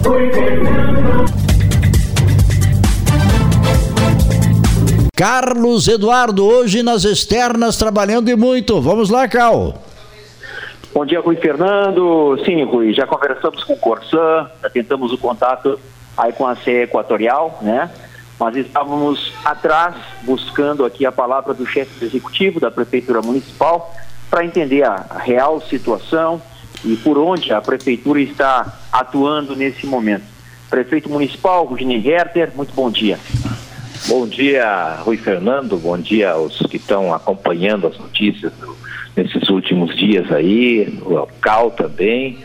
Carlos Eduardo, hoje nas externas, trabalhando e muito. Vamos lá, Cal. Bom dia, Rui Fernando. Sim, Rui, já conversamos com o Corsã, já tentamos o contato aí com a CE Equatorial, né? Mas estávamos atrás, buscando aqui a palavra do chefe executivo da Prefeitura Municipal para entender a real situação e por onde a Prefeitura está atuando nesse momento. Prefeito Municipal, Rudinei Herter, muito bom dia. Bom dia, Rui Fernando, bom dia aos que estão acompanhando as notícias nesses últimos dias aí, o Cal também.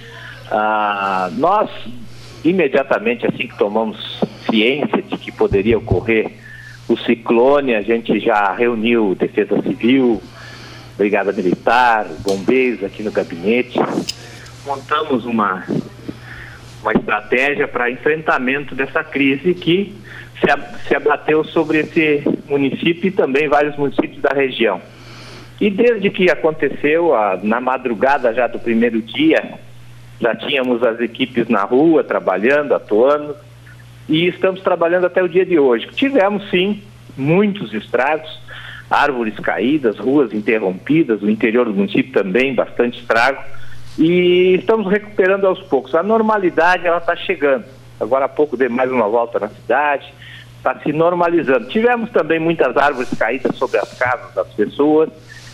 Nós, imediatamente assim que tomamos ciência de que poderia ocorrer o ciclone, a gente já reuniu Defesa Civil, Brigada Militar, bombeiros aqui no gabinete, montamos uma estratégia para enfrentamento dessa crise que se abateu sobre esse município e também vários municípios da região. E desde que aconteceu, na madrugada já do primeiro dia, já tínhamos as equipes na rua trabalhando, atuando, e estamos trabalhando até o dia de hoje. Tivemos sim muitos estragos, árvores caídas, ruas interrompidas, o interior do município também, bastante estrago, e estamos recuperando aos poucos. A normalidade, ela está chegando. Agora há pouco dei mais uma volta na cidade, está se normalizando. Tivemos também muitas árvores caídas sobre as casas das pessoas.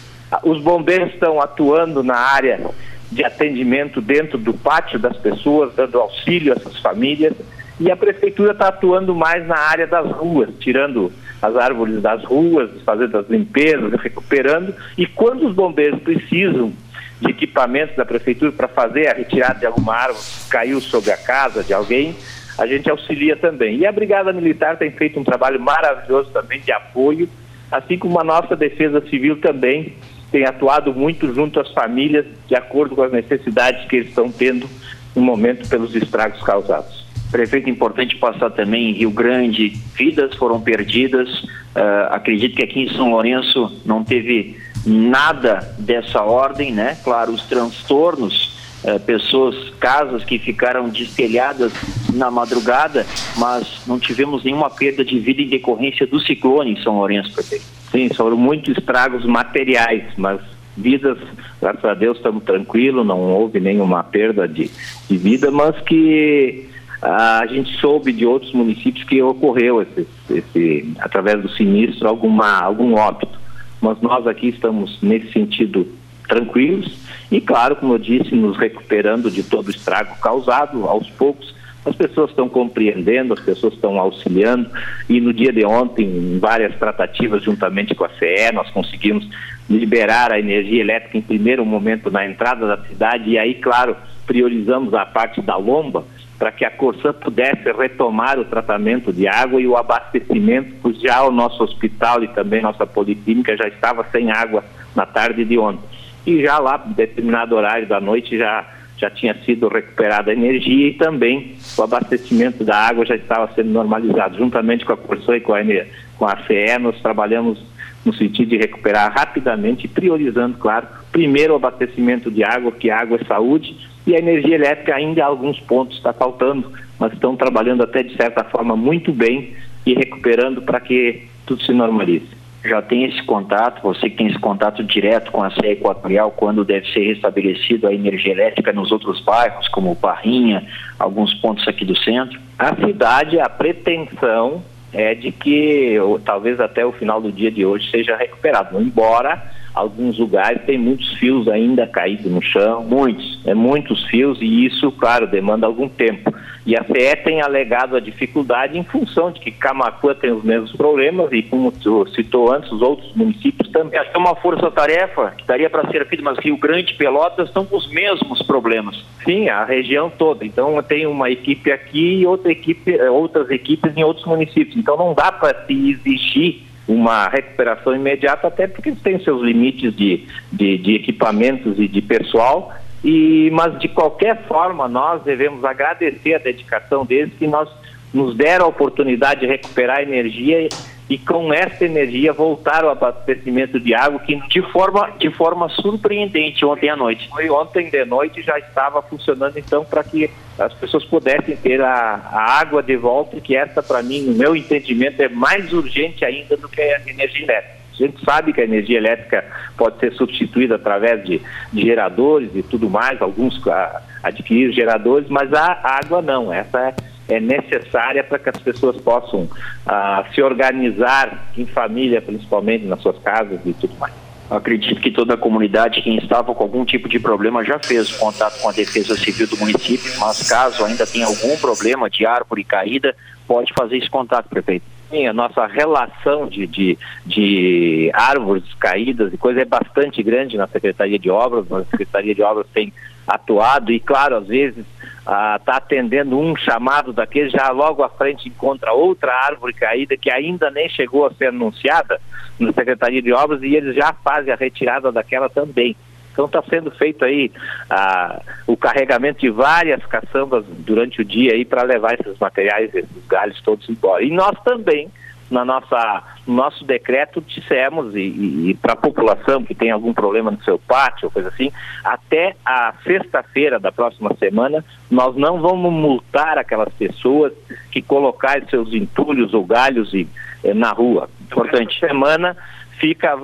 Os bombeiros estão atuando na área de atendimento dentro do pátio das pessoas, dando auxílio a essas famílias. E a Prefeitura está atuando mais na área das ruas, tirando as árvores das ruas, fazendo as limpezas, recuperando. E quando os bombeiros precisam de equipamentos da Prefeitura para fazer a retirada de alguma árvore que caiu sobre a casa de alguém, a gente auxilia também. E a Brigada Militar tem feito um trabalho maravilhoso também de apoio, assim como a nossa Defesa Civil também tem atuado muito junto às famílias, de acordo com as necessidades que eles estão tendo no momento pelos estragos causados. Prefeito, importante passar também em Rio Grande, vidas foram perdidas, acredito que aqui em São Lourenço não teve nada dessa ordem, né? Claro, os transtornos, pessoas, casas que ficaram destelhadas na madrugada, mas não tivemos nenhuma perda de vida em decorrência do ciclone em São Lourenço, prefeito. Sim, foram muitos estragos materiais, mas vidas, graças a Deus, estamos tranquilos, não houve nenhuma perda de vida, mas que a gente soube de outros municípios que ocorreu através do sinistro algum óbito. Mas nós aqui estamos nesse sentido tranquilos e, claro, como eu disse, nos recuperando de todo o estrago causado aos poucos. As pessoas estão compreendendo, as pessoas estão auxiliando e no dia de ontem, em várias tratativas juntamente com a CE, nós conseguimos liberar a energia elétrica em primeiro momento na entrada da cidade e aí, claro, priorizamos a parte da lomba para que a Corsã pudesse retomar o tratamento de água e o abastecimento, pois já o nosso hospital e também nossa policlínica já estava sem água na tarde de ontem. E já lá, em determinado horário da noite, já tinha sido recuperada a energia e também o abastecimento da água já estava sendo normalizado. Juntamente com a Corsã e com a CE, nós trabalhamos no sentido de recuperar rapidamente, priorizando, claro, primeiro o abastecimento de água, que água é saúde, e a energia elétrica ainda em alguns pontos está faltando, mas estão trabalhando até de certa forma muito bem e recuperando para que tudo se normalize. Já tem esse contato, você que tem esse contato direto com a CE Equatorial, quando deve ser restabelecida a energia elétrica nos outros bairros, como Parrinha, alguns pontos aqui do centro? A cidade, a pretensão é de que talvez até o final do dia de hoje seja recuperado, embora alguns lugares tem muitos fios ainda caídos no chão, muitos fios, e isso, claro, demanda algum tempo. E a CE tem alegado a dificuldade em função de que Camaquã tem os mesmos problemas e, como tu citou antes, os outros municípios também. Essa é uma força-tarefa que daria para ser feita, mas Rio Grande e Pelotas estão com os mesmos problemas. Sim, a região toda. Então tem uma equipe aqui e outras equipes em outros municípios. Então não dá para se exigir uma recuperação imediata, até porque eles têm seus limites de equipamentos e de pessoal, mas de qualquer forma nós devemos agradecer a dedicação deles, que nos deram a oportunidade de recuperar a energia e com essa energia voltar ao abastecimento de água que de forma surpreendente ontem à noite. Ontem de noite já estava funcionando então para que as pessoas pudessem ter a água de volta, que essa para mim, no meu entendimento, é mais urgente ainda do que a energia elétrica. A gente sabe que a energia elétrica pode ser substituída através de geradores e tudo mais, alguns adquirir geradores, mas a água não, essa é necessária para que as pessoas possam se organizar em família, principalmente nas suas casas e tudo mais. Acredito que toda a comunidade, quem estava com algum tipo de problema, já fez contato com a Defesa Civil do município, mas caso ainda tenha algum problema de árvore caída, pode fazer esse contato, prefeito. Sim, a nossa relação de árvores caídas e coisa é bastante grande na Secretaria de Obras. A Secretaria de Obras tem atuado e, claro, às vezes está atendendo um chamado daquele, já logo à frente encontra outra árvore caída que ainda nem chegou a ser anunciada na Secretaria de Obras e eles já fazem a retirada daquela também. Então está sendo feito aí o carregamento de várias caçambas durante o dia aí para levar esses materiais, esses galhos todos embora. E nós também, no nosso decreto, dissemos e para a população que tem algum problema no seu pátio ou coisa assim, até a sexta-feira da próxima semana, nós não vamos multar aquelas pessoas que colocarem seus entulhos ou galhos na rua. Importante. Semana fica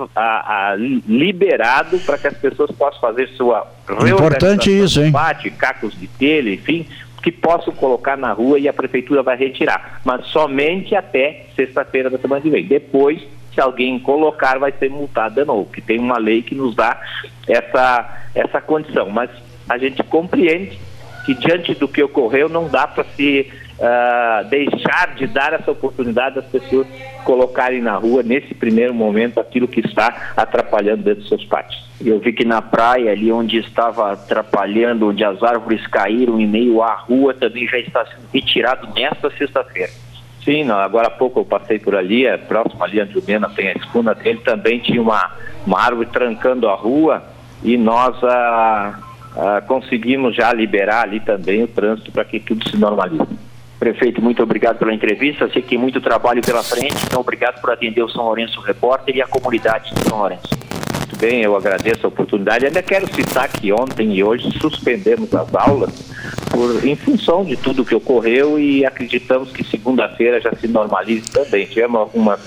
liberado para que as pessoas possam fazer sua reorganização do pátio, cacos de telha, enfim, que possam colocar na rua e a prefeitura vai retirar, mas somente até sexta-feira da semana que vem. Depois, se alguém colocar, vai ser multado de novo, que tem uma lei que nos dá essa condição, mas a gente compreende que diante do que ocorreu não dá para se deixar de dar essa oportunidade das pessoas colocarem na rua, nesse primeiro momento, aquilo que está atrapalhando dentro dos seus pátios. Eu vi que na praia, ali onde estava atrapalhando, onde as árvores caíram em meio à rua, também já está sendo retirado nesta sexta-feira. Sim, agora há pouco eu passei por ali, próximo ali onde o Mena tem a escuna dele, também tinha uma árvore trancando a rua e nós conseguimos já liberar ali também o trânsito para que tudo se normalize. Prefeito, muito obrigado pela entrevista. Sei que tem muito trabalho pela frente, então obrigado por atender o São Lourenço Repórter e a comunidade de São Lourenço. Muito bem, eu agradeço a oportunidade. Ainda quero citar que ontem e hoje suspendemos as aulas em função de tudo que ocorreu e acreditamos que segunda-feira já se normalize também. Tivemos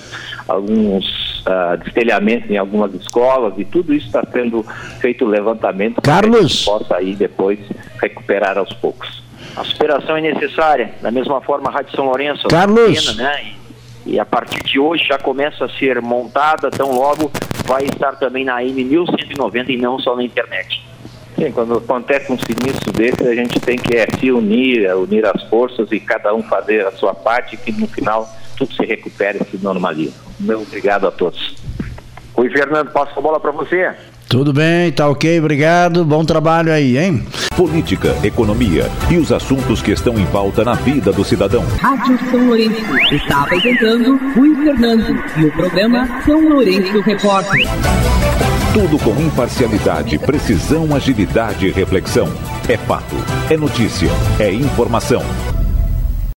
alguns destelhamentos em algumas escolas e tudo isso está sendo feito levantamento para que a gente possa aí depois recuperar aos poucos. A superação é necessária, da mesma forma a Rádio São Lourenço, Carlos, né? E a partir de hoje já começa a ser montada, tão logo vai estar também na AM 1190 e não só na internet. Sim, quando acontece um sinistro desse, a gente tem que se unir as forças e cada um fazer a sua parte, que no final tudo se recupere e se normaliza. Meu obrigado a todos. Rui Fernando, passo a bola para você. Tudo bem, tá ok, obrigado, bom trabalho aí, hein? Política, economia e os assuntos que estão em pauta na vida do cidadão. Rádio São Lourenço está apresentando Rui Fernando e o programa São Lourenço Repórter. Tudo com imparcialidade, precisão, agilidade e reflexão. É fato, é notícia, é informação.